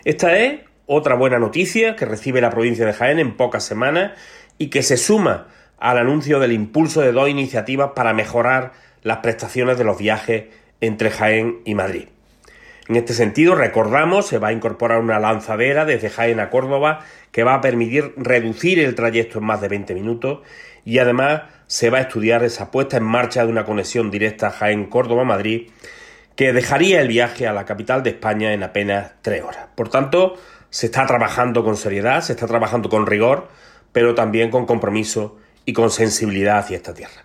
Esta es otra buena noticia que recibe la provincia de Jaén en pocas semanas y que se suma al anuncio del impulso de dos iniciativas para mejorar las prestaciones de los viajes entre Jaén y Madrid. En este sentido, recordamos, se va a incorporar una lanzadera desde Jaén a Córdoba que va a permitir reducir el trayecto en más de 20 minutos y además se va a estudiar esa puesta en marcha de una conexión directa Jaén-Córdoba-Madrid que dejaría el viaje a la capital de España en apenas 3 horas. Por tanto, se está trabajando con seriedad, se está trabajando con rigor, pero también con compromiso y con sensibilidad hacia esta tierra.